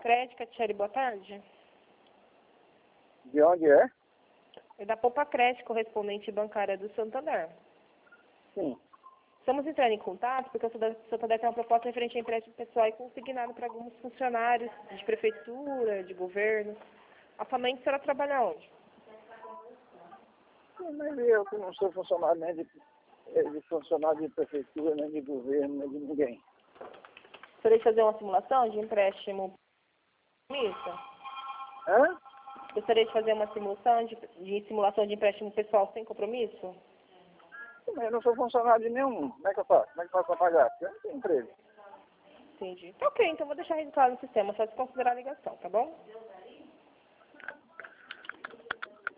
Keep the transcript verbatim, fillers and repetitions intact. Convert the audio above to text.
Crédito, Catiele, boa tarde. De onde é? É da Poupa Crédito, correspondente bancária do Santander. Sim. Estamos entrando em contato porque o Santander tem uma proposta referente a empréstimo pessoal e consignado para alguns funcionários de prefeitura, de governo. Atualmente, a senhora trabalha onde? Sim, mas eu que não sou funcionário nem de, de funcionário de prefeitura, nem de governo, nem de ninguém. Gostaria de fazer uma simulação de empréstimo compromisso? Hã? Gostaria de fazer uma simulação de, de simulação de empréstimo pessoal sem compromisso? Sim, mas eu não sou funcionário de nenhum. Como é que eu faço? Como é que eu faço para pagar? Porque eu não tenho emprego. Entendi. Tá ok, então vou deixar registrado no sistema, só desconsiderar a ligação, tá bom?